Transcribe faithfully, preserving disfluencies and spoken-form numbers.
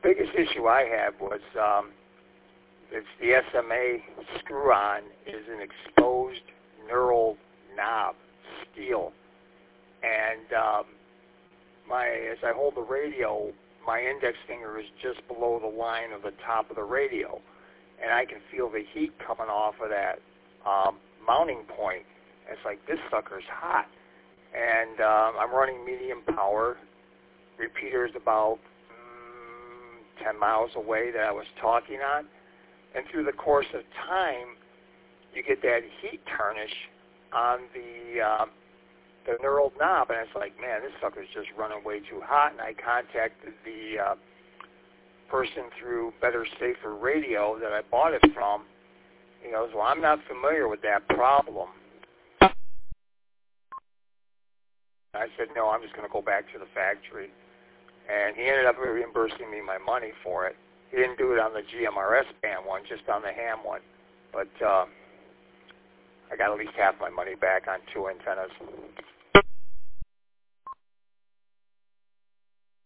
biggest issue I had was um, it's the S M A screw-on is an exposed knurled knob, steel, and um, my as I hold the radio, my index finger is just below the line of the top of the radio, and I can feel the heat coming off of that um, mounting point. It's like, this sucker's hot. And um, I'm running medium power. Repeater's about mm, ten miles away that I was talking on. And through the course of time, you get that heat tarnish on the um, the knurled knob, and it's like, man, this sucker's just running way too hot. And I contacted the uh, person through Better Safer Radio that I bought it from. He goes, well, I'm not familiar with that problem. I said, no, I'm just going to go back to the factory. And he ended up reimbursing me my money for it. He didn't do it on the G M R S band one, just on the ham one. But uh, I got at least half my money back on two antennas.